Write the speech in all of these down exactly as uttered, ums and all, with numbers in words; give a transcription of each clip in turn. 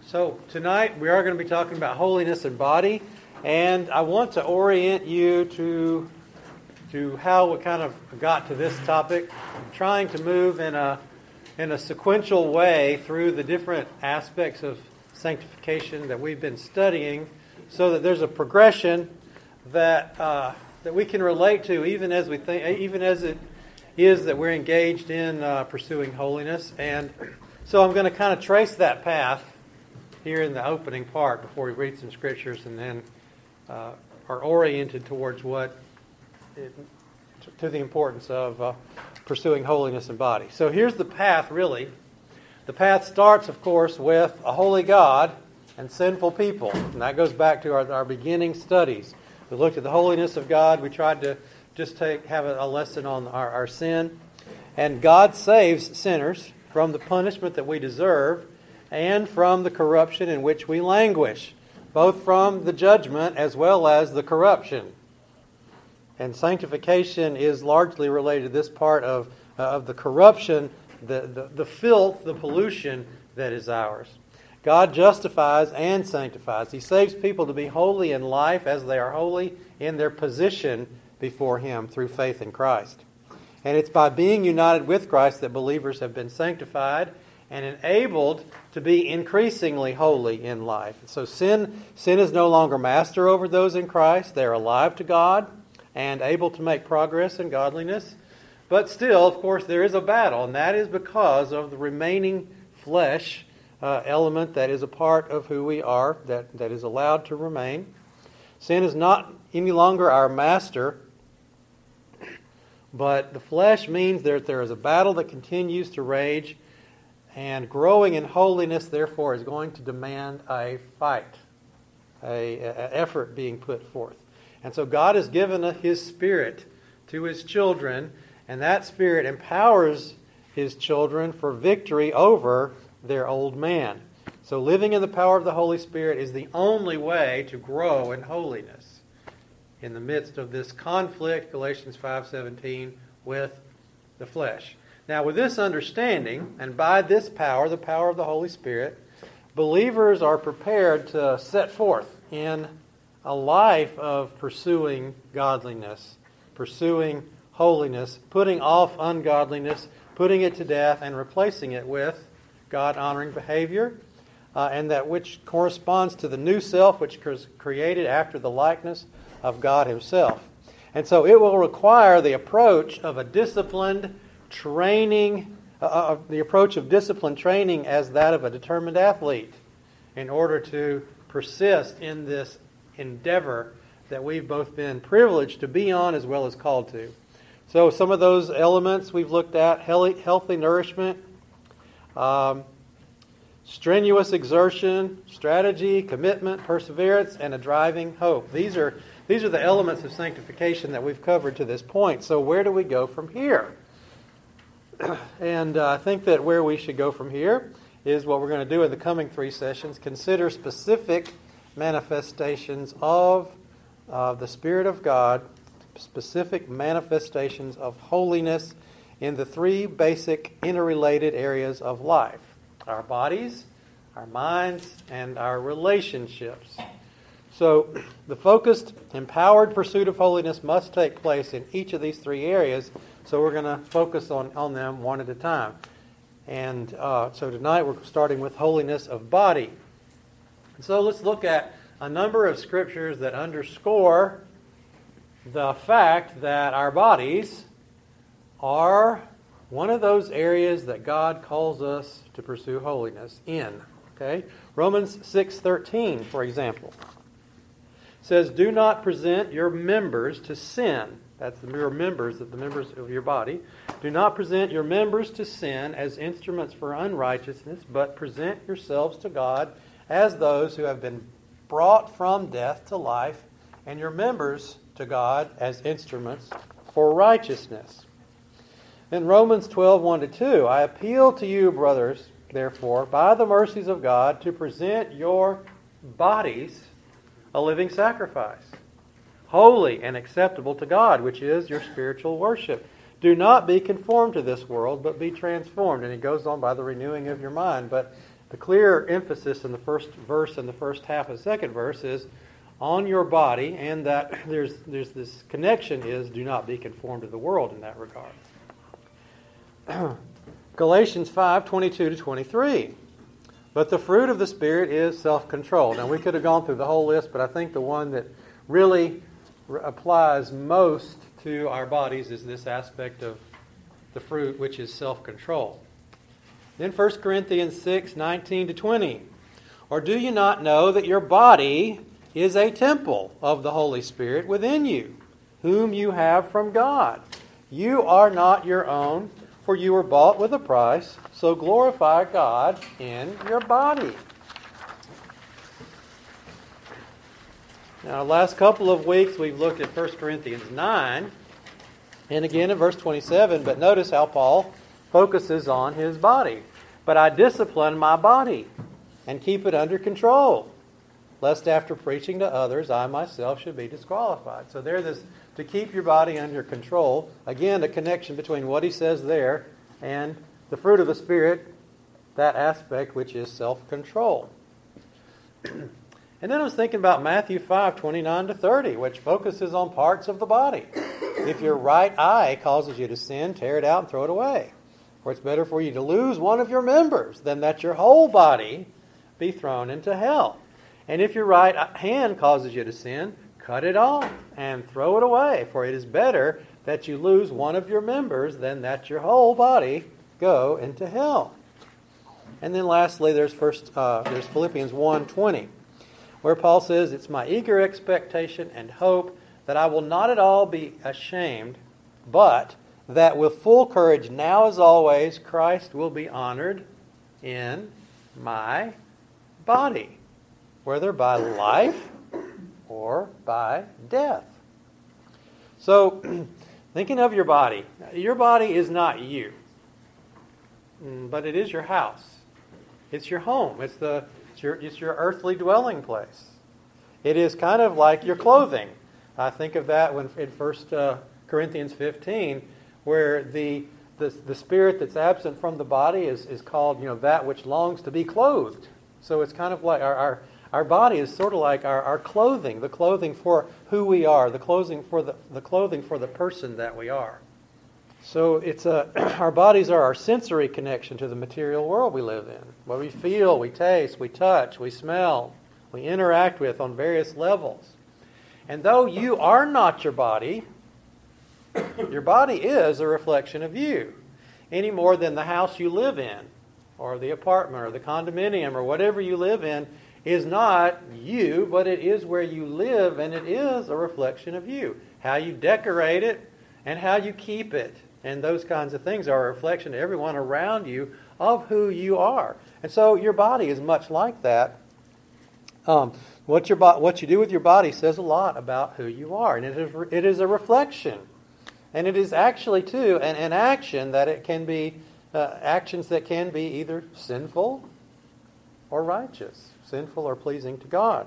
So tonight we are going to be talking about holiness and body, and I want to orient you to to how we kind of got to this topic. I'm trying to move in a in a sequential way through the different aspects of sanctification that we've been studying, so that there's a progression that uh, that we can relate to, even as we think, even as it is that we're engaged in uh, pursuing holiness. And so I'm going to kind of trace that path here in the opening part before we read some scriptures, and then uh, are oriented towards what it, to the importance of uh, pursuing holiness and body. So here's the path, really. The path starts, of course, with a holy God and sinful people, and that goes back to our, our beginning studies. We looked at the holiness of God. We tried to just take have a, a lesson on our, our sin, and God saves sinners from the punishment that we deserve, and from the corruption in which we languish, both from the judgment as well as the corruption. And sanctification is largely related to this part of, uh, of the corruption, the, the, the filth, the pollution that is ours. God justifies and sanctifies. He saves people to be holy in life as they are holy in their position before Him through faith in Christ. And it's by being united with Christ that believers have been sanctified and enabled to be increasingly holy in life. So sin, sin is no longer master over those in Christ. They're alive to God and able to make progress in godliness. But still, of course, there is a battle, and that is because of the remaining flesh uh, element that is a part of who we are, that, that is allowed to remain. Sin is not any longer our master, but the flesh means that there is a battle that continues to rage. And growing in holiness, therefore, is going to demand a fight, a, a effort being put forth. And so God has given His Spirit to His children, and that Spirit empowers His children for victory over their old man. So living in the power of the Holy Spirit is the only way to grow in holiness in the midst of this conflict, Galatians five seventeen, with the flesh. Now, with this understanding, and by this power, the power of the Holy Spirit, believers are prepared to set forth in a life of pursuing godliness, pursuing holiness, putting off ungodliness, putting it to death, and replacing it with God-honoring behavior, uh, and that which corresponds to the new self, which was created after the likeness of God Himself. And so it will require the approach of a disciplined training, uh, the approach of disciplined training as that of a determined athlete in order to persist in this endeavor that we've both been privileged to be on as well as called to. So some of those elements we've looked at: healthy, healthy nourishment, um, strenuous exertion, strategy, commitment, perseverance, and a driving hope. These are these are the elements of sanctification that we've covered to this point. So where do we go from here? And uh, I think that where we should go from here is what we're going to do in the coming three sessions. Consider specific manifestations of uh, the Spirit of God, specific manifestations of holiness in the three basic interrelated areas of life: our bodies, our minds, and our relationships. So the focused, empowered pursuit of holiness must take place in each of these three areas. So we're going to focus on, on them one at a time. And uh, so tonight we're starting with holiness of body. So let's look at a number of scriptures that underscore the fact that our bodies are one of those areas that God calls us to pursue holiness in. Okay? Romans six thirteen, for example, says, "Do not present your members to sin." That's the your members, the members of your body. "Do not present your members to sin as instruments for unrighteousness, but present yourselves to God as those who have been brought from death to life, and your members to God as instruments for righteousness." In Romans twelve, one to two, "I appeal to you, brothers, therefore, by the mercies of God, to present your bodies a living sacrifice, holy and acceptable to God, which is your spiritual worship. Do not be conformed to this world, but be transformed." And it goes on, "by the renewing of your mind." But the clear emphasis in the first verse and the first half of the second verse is on your body, and that there's there's this connection is do not be conformed to the world in that regard. Galatians five, twenty-two to twenty-three. But the fruit of the Spirit is self-control. Now we could have gone through the whole list, but I think the one that really r- applies most to our bodies is this aspect of the fruit, which is self-control. Then First Corinthians six, nineteen to twenty. Or do you not know that your body is a temple of the Holy Spirit within you, whom you have from God? You are not your own, for you were bought with a price, so glorify God in your body. Now, the last couple of weeks we've looked at First Corinthians nine, and again in verse twenty-seven, but notice how Paul focuses on his body. But I discipline my body and keep it under control, lest after preaching to others I myself should be disqualified. So there's this, to keep your body under control. Again, a connection between what he says there and the fruit of the Spirit, that aspect which is self-control. And then I was thinking about Matthew five, twenty-nine to thirty, which focuses on parts of the body. If your right eye causes you to sin, tear it out and throw it away. For it's better for you to lose one of your members than that your whole body be thrown into hell. And if your right hand causes you to sin, cut it off and throw it away. For it is better that you lose one of your members than that your whole body go into hell. And then lastly, there's first uh, there's Philippians one twenty, where Paul says, it's my eager expectation and hope that I will not at all be ashamed, but that with full courage, now as always, Christ will be honored in my body, whether by life or by death. So, thinking of your body, your body is not you, but it is your house. It's your home. It's the it's your, it's your earthly dwelling place. It is kind of like your clothing. I think of that when in First uh, Corinthians fifteen, where the, the the spirit that's absent from the body is, is called, you know, that which longs to be clothed. So it's kind of like our our, our body is sort of like our, our clothing, the clothing for who we are, the clothing for the the clothing for the person that we are. So it's a our bodies are our sensory connection to the material world we live in. What we feel, we taste, we touch, we smell, we interact with on various levels. And though you are not your body, your body is a reflection of you, any more than the house you live in, or the apartment, or the condominium, or whatever you live in, is not you, but it is where you live, and it is a reflection of you. How you decorate it, and how you keep it, and those kinds of things are a reflection to everyone around you of who you are. And so your body is much like that. Um, what your bo- what you do with your body says a lot about who you are, and it is re- it is a reflection. And it is actually, too, an, an action that it can be, uh, actions that can be either sinful or righteous, sinful or pleasing to God.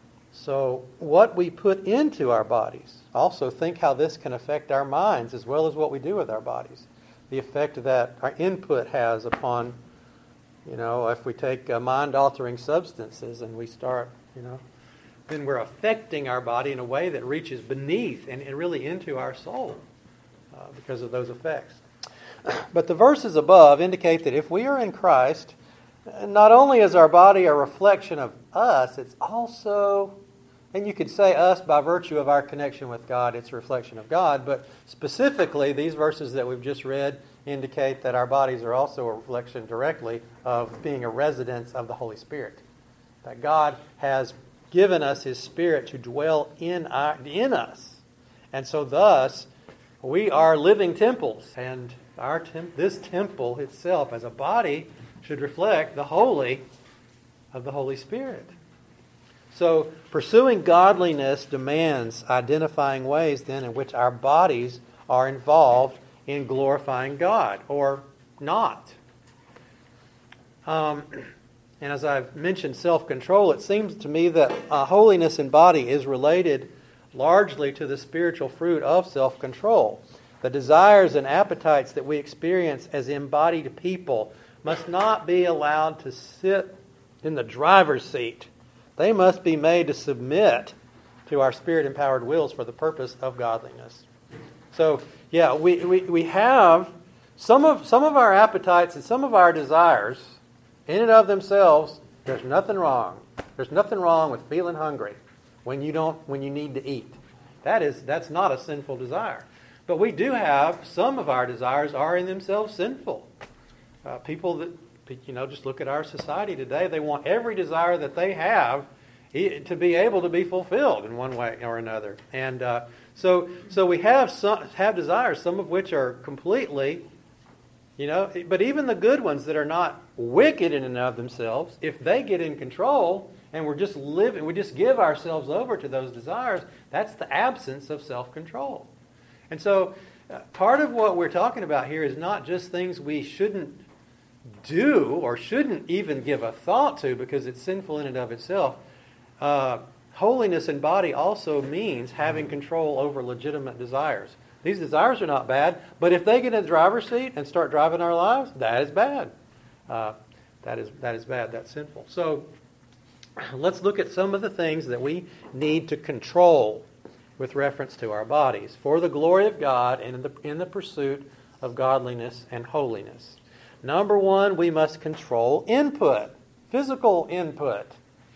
So what we put into our bodies, also think how this can affect our minds as well as what we do with our bodies. The effect that our input has upon, you know, if we take uh, mind-altering substances and we start, you know, then we're affecting our body in a way that reaches beneath and, and really into our soul. Uh, because of those effects. But the verses above indicate that if we are in Christ, not only is our body a reflection of us, it's also, and you could say us by virtue of our connection with God, it's a reflection of God, but specifically these verses that we've just read indicate that our bodies are also a reflection directly of being a residence of the Holy Spirit. That God has given us His Spirit to dwell in, our, in us. And so thus, we are living temples, and our temp- this temple itself as a body should reflect the holy of the Holy Spirit. So pursuing godliness demands identifying ways then in which our bodies are involved in glorifying God, or not. Um, and as I've mentioned self-control, it seems to me that uh, holiness in body is related largely to the spiritual fruit of self-control. The desires and appetites that we experience as embodied people must not be allowed to sit in the driver's seat. They must be made to submit to our Spirit-empowered wills for the purpose of godliness. So, yeah, we, we, we have some of some of our appetites and some of our desires in and of themselves. There's nothing wrong. There's nothing wrong with feeling hungry when you don't when you need to eat. That is that's not a sinful desire. But we do have some of our desires are in themselves sinful. Uh, people that you know just look at our society today. They want every desire that they have to be able to be fulfilled in one way or another. And uh, so so we have some have desires, some of which are completely, you know, but even the good ones that are not wicked in and of themselves, if they get in control and we're just living, we just give ourselves over to those desires, that's the absence of self-control. And so uh, part of what we're talking about here is not just things we shouldn't do or shouldn't even give a thought to because it's sinful in and of itself. Uh, holiness in body also means having control over legitimate desires. These desires are not bad, but if they get in the driver's seat and start driving our lives, that is bad. Uh, that is that is bad. That's sinful. So let's look at some of the things that we need to control with reference to our bodies for the glory of God and in the in the pursuit of godliness and holiness. Number one, we must control input, physical input.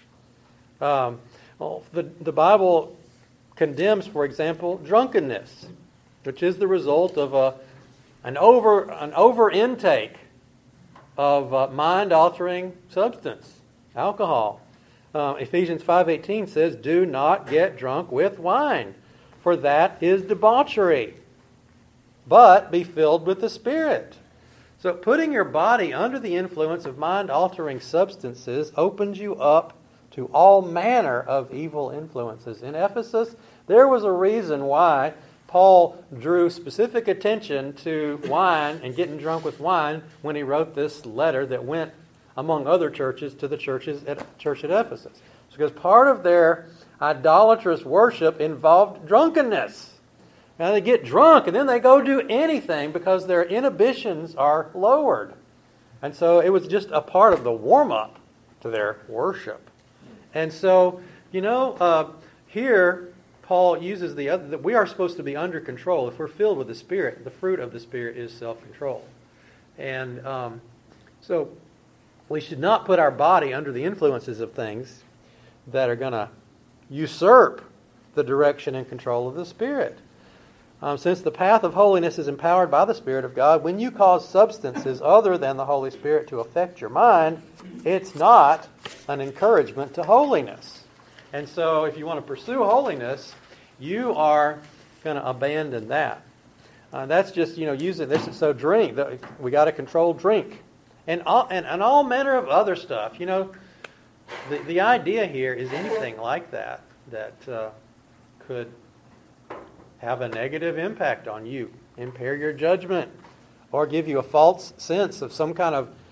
Um, well, the, the Bible condemns, for example, drunkenness, which is the result of a an over an over intake of uh, mind-altering substance, alcohol. Uh, Ephesians five eighteen says, "Do not get drunk with wine, for that is debauchery, but be filled with the Spirit." So, putting your body under the influence of mind-altering substances opens you up to all manner of evil influences. In Ephesus, there was a reason why Paul drew specific attention to wine and getting drunk with wine when he wrote this letter that went, among other churches, to the churches at church at Ephesus. It's because part of their idolatrous worship involved drunkenness. Now they get drunk and then they go do anything because their inhibitions are lowered. And so it was just a part of the warm-up to their worship. And so, you know, uh, here Paul uses the other, that we are supposed to be under control. If we're filled with the Spirit, the fruit of the Spirit is self-control. And um, so we should not put our body under the influences of things that are going to usurp the direction and control of the Spirit. Um, since the path of holiness is empowered by the Spirit of God, when you cause substances other than the Holy Spirit to affect your mind, it's not an encouragement to holiness. And so if you want to pursue holiness, you are going to abandon that. Uh, that's just, you know, using this. So drink. We got to control drink. And all, and, and all manner of other stuff. You know, the, the idea here is anything like that that uh, could have a negative impact on you, impair your judgment, or give you a false sense of some kind of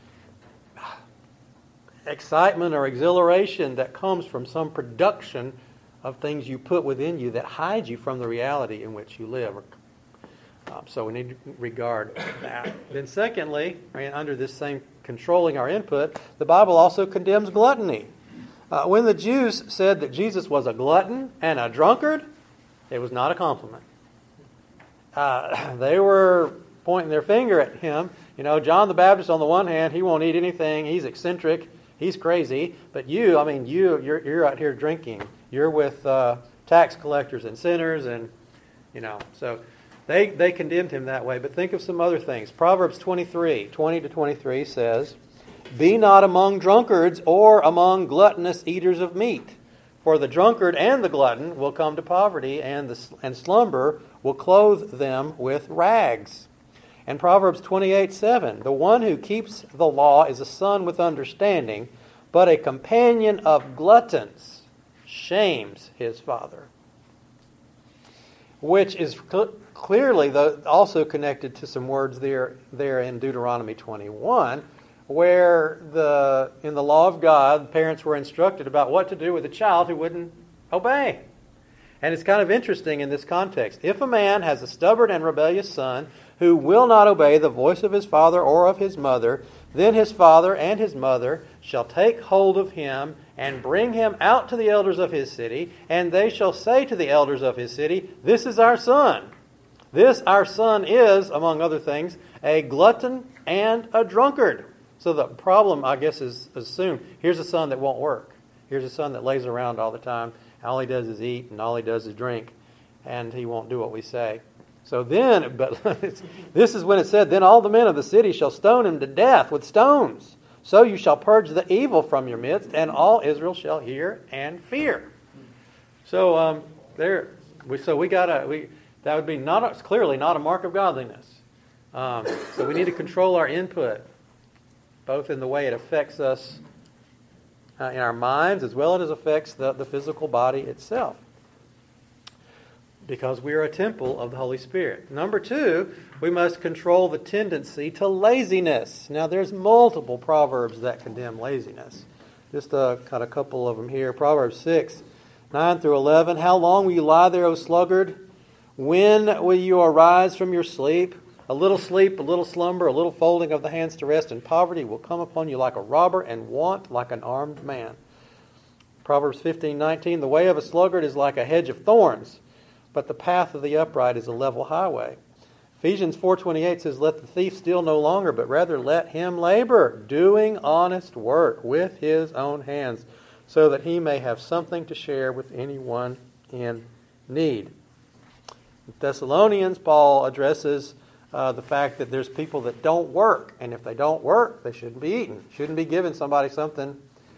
excitement or exhilaration that comes from some production of things you put within you that hide you from the reality in which you live. Um, so we need to regard that. Then secondly, right, under this same controlling our input, the Bible also condemns gluttony. Uh, when the Jews said that Jesus was a glutton and a drunkard, it was not a compliment. Uh, they were pointing their finger at him. You know, John the Baptist, on the one hand, he won't eat anything. He's eccentric. He's crazy. But you, I mean, you, you're, you're out here drinking. You're with uh, tax collectors and sinners, and you know. So they they condemned him that way. But think of some other things. Proverbs twenty-three, twenty to twenty-three says, "Be not among drunkards or among gluttonous eaters of meat. For the drunkard and the glutton will come to poverty, and the and slumber will clothe them with rags." And Proverbs twenty-eight, seven, "The one who keeps the law is a son with understanding, but a companion of gluttons shames his father." Which is cl- clearly the, also connected to some words there, there in Deuteronomy twenty-one, where the in the law of God, parents were instructed about what to do with a child who wouldn't obey. And it's kind of interesting in this context. If a man has a stubborn and rebellious son who will not obey the voice of his father or of his mother, then his father and his mother shall take hold of him and bring him out to the elders of his city, and they shall say to the elders of his city, This is our son. This our son is, among other things, a glutton and a drunkard. So the problem, I guess, is assumed. Here's a son that won't work. Here's a son that lays around all the time. All he does is eat, and all he does is drink, and he won't do what we say. So then, but this is when it said, Then all the men of the city shall stone him to death with stones. So you shall purge the evil from your midst, and all Israel shall hear and fear. So um, there, we, so we gotta we that would be not a, clearly not a mark of godliness. Um, so we need to control our input, both in the way it affects us uh, in our minds, as well as it affects the, the physical body itself, because we are a temple of the Holy Spirit. Number two, we must control the tendency to laziness. Now, there's multiple proverbs that condemn laziness. Just uh, got a couple of them here. Proverbs six, nine through eleven. How long will you lie there, O sluggard? When will you arise from your sleep? A little sleep, a little slumber, a little folding of the hands to rest, and poverty will come upon you like a robber, and want like an armed man. Proverbs fifteen, nineteen. The way of a sluggard is like a hedge of thorns, but the path of the upright is a level highway. Ephesians four twenty-eight says, Let the thief steal no longer, but rather let him labor, doing honest work with his own hands, so that he may have something to share with anyone in need. In Thessalonians, Paul addresses uh, the fact that there's people that don't work, and if they don't work, they shouldn't be eaten. Shouldn't be giving somebody something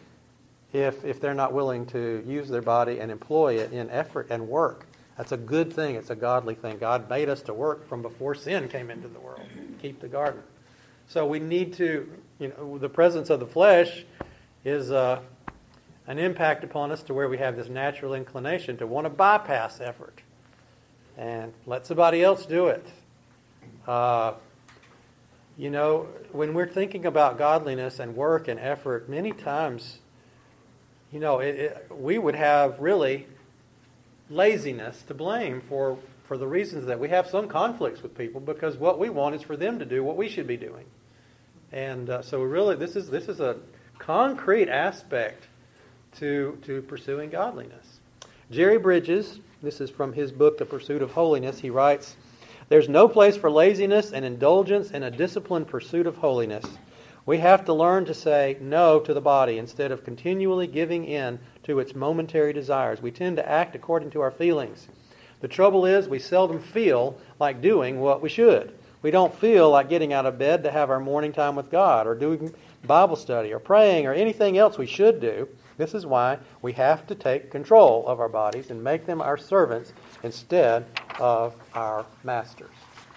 if if they're not willing to use their body and employ it in effort and work. That's a good thing. It's a godly thing. God made us to work from before sin came into the world. Keep the garden. So we need to, you know, the presence of the flesh is uh, an impact upon us to where we have this natural inclination to want to bypass effort and let somebody else do it. Uh, you know, when we're thinking about godliness and work and effort, many times, you know, it, it, we would have really laziness to blame for, for the reasons that we have some conflicts with people, because what we want is for them to do what we should be doing. And uh, so we really, this is this is a concrete aspect to to pursuing godliness. Jerry Bridges, this is from his book, The Pursuit of Holiness, he writes, There's no place for laziness and indulgence in a disciplined pursuit of holiness. We have to learn to say no to the body instead of continually giving in to its momentary desires. We tend to act according to our feelings. The trouble is we seldom feel like doing what we should. We don't feel like getting out of bed to have our morning time with God, or doing Bible study, or praying, or anything else we should do. This is why we have to take control of our bodies and make them our servants instead of our masters.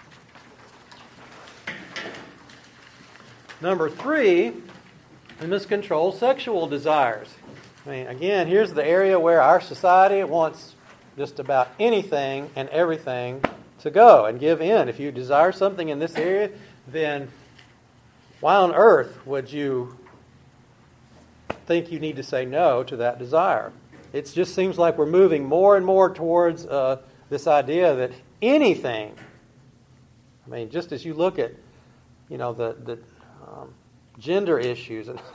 Number three, we must control sexual desires. I mean, again, here's the area where our society wants just about anything and everything to go and give in. If you desire something in this area, then why on earth would you think you need to say no to that desire? It just seems like we're moving more and more towards uh, this idea that anything, I mean, just as you look at, you know, the, the um, gender issues, and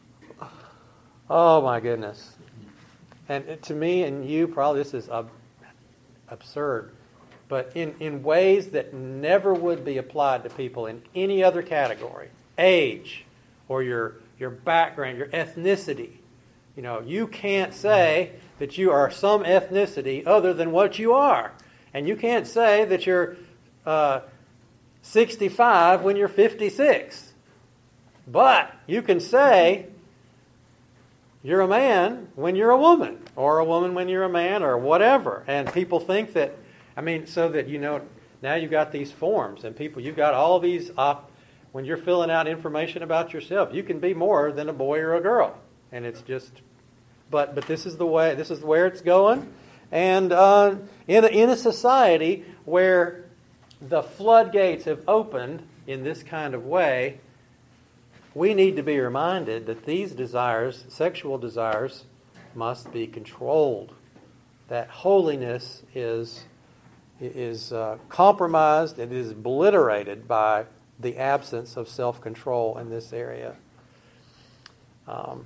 oh my goodness. And it, to me and you, probably this is ab- absurd, but in, in ways that never would be applied to people in any other category. Age, or your your background, your ethnicity. You know, you can't say that you are some ethnicity other than what you are. And you can't say that you're uh, sixty-five when you're fifty-six. But you can say you're a man when you're a woman, or a woman when you're a man, or whatever. And people think that, I mean, so that, you know, now you've got these forms, and people, you've got all these, op- when you're filling out information about yourself, you can be more than a boy or a girl. And it's just, but but this is the way, this is where it's going. And uh, in, a, in a society where the floodgates have opened in this kind of way, we need to be reminded that these desires, sexual desires, must be controlled. That holiness is is uh, compromised, it is obliterated by the absence of self-control in this area. Um,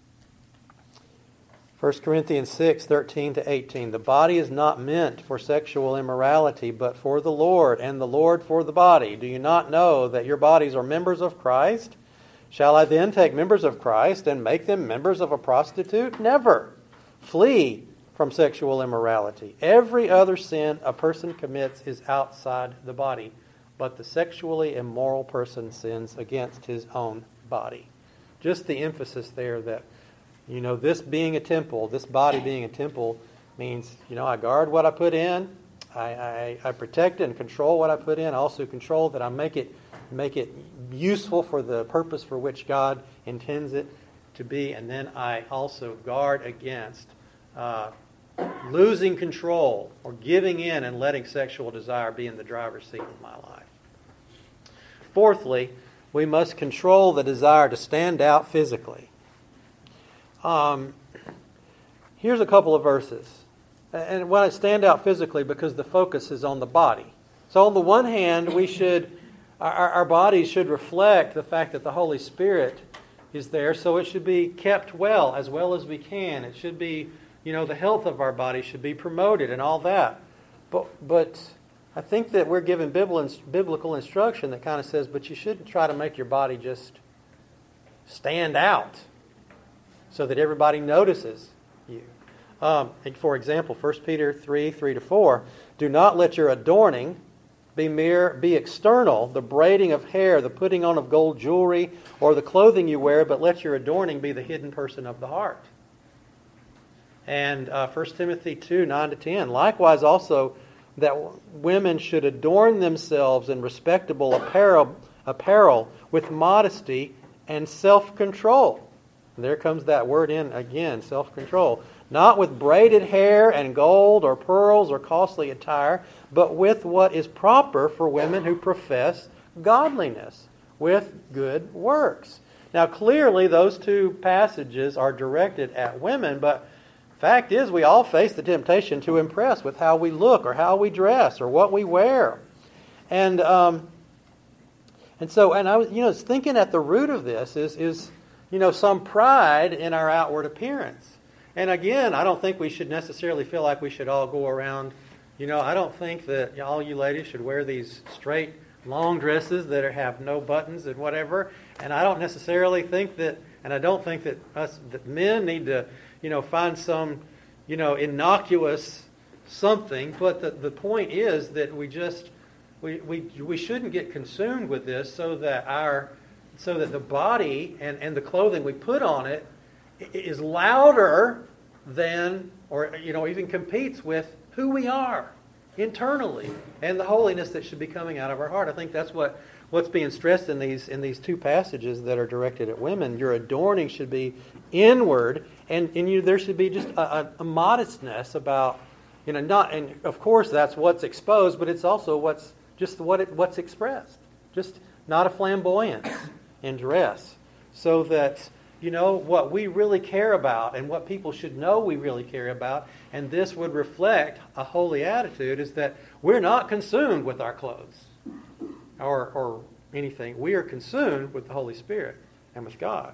First Corinthians six, thirteen to eighteen. The body is not meant for sexual immorality, but for the Lord, and the Lord for the body. Do you not know that your bodies are members of Christ? Shall I then take members of Christ and make them members of a prostitute? Never. Flee from sexual immorality. Every other sin a person commits is outside the body, but the sexually immoral person sins against his own body. Just the emphasis there that, you know, this being a temple, this body being a temple means, you know, I guard what I put in, I, I, I protect it and control what I put in. I also control that I make it make it useful for the purpose for which God intends it to be. And then I also guard against uh, losing control or giving in and letting sexual desire be in the driver's seat of my life. Fourthly, we must control the desire to stand out physically. Um, here's a couple of verses. And when I stand out physically, because the focus is on the body. So on the one hand, we should, our, our bodies should reflect the fact that the Holy Spirit is there, so it should be kept well, as well as we can. It should be, you know, the health of our body should be promoted and all that. But, but I think that we're given biblical instruction that kind of says, but you shouldn't try to make your body just stand out so that everybody notices you. Um, for example, First Peter three, three to four, do not let your adorning be mere, be external, the braiding of hair, the putting on of gold jewelry, or the clothing you wear, but let your adorning be the hidden person of the heart. And uh, First Timothy two, nine to ten, likewise also that women should adorn themselves in respectable apparel, apparel with modesty and self-control. And there comes that word in again, self-control. Not with braided hair and gold or pearls or costly attire, but with what is proper for women who profess godliness, with good works. Now clearly those two passages are directed at women, but fact is we all face the temptation to impress with how we look or how we dress or what we wear. And um, and so, and I was, you know, thinking at the root of this is, is, you know, some pride in our outward appearance. And again, I don't think we should necessarily feel like we should all go around, you know, I don't think that all you ladies should wear these straight, long dresses that are, have no buttons and whatever. And I don't necessarily think that, and I don't think that us, that men need to, you know, find some, you know, innocuous something. But the, the point is that we just, we, we we shouldn't get consumed with this so that our, so that the body and, and the clothing we put on it is louder than, or, you know, even competes with who we are internally and the holiness that should be coming out of our heart. I think that's what, what's being stressed in these in these two passages that are directed at women. Your adorning should be inward, and, and you, there should be just a, a, a modestness about, you know, not, and of course that's what's exposed, but it's also what's just what it, what's expressed. Just not a flamboyance in dress, so that, you know, what we really care about and what people should know we really care about, and this would reflect a holy attitude, is that we're not consumed with our clothes or, or anything. We are consumed with the Holy Spirit and with God.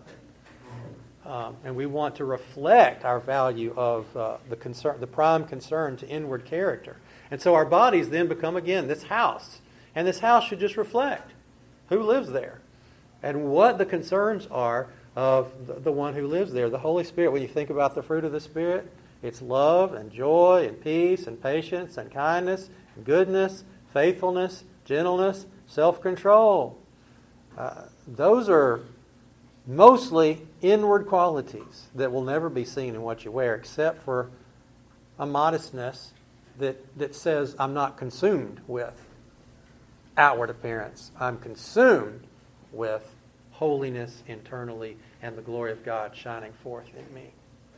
Um, and we want to reflect our value of uh, the concern, the prime concern to inward character. And so our bodies then become, again, this house. And this house should just reflect who lives there and what the concerns are of the one who lives there, the Holy Spirit. When you think about the fruit of the Spirit, it's love and joy and peace and patience and kindness and goodness, faithfulness, gentleness, self-control. Uh, those are mostly inward qualities that will never be seen in what you wear, except for a modestness that, that says, I'm not consumed with outward appearance. I'm consumed with holiness internally and the glory of God shining forth in me.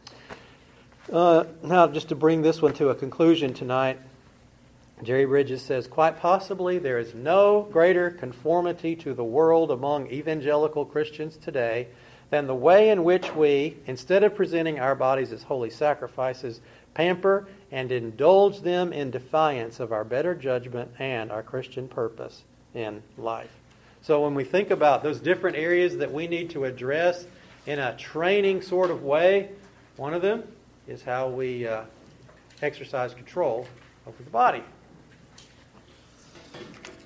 Uh, now, just to bring this one to a conclusion tonight, Jerry Bridges says, quite possibly there is no greater conformity to the world among evangelical Christians today than the way in which we, instead of presenting our bodies as holy sacrifices, pamper and indulge them in defiance of our better judgment and our Christian purpose in life. So when we think about those different areas that we need to address in a training sort of way, one of them is how we uh, exercise control over the body.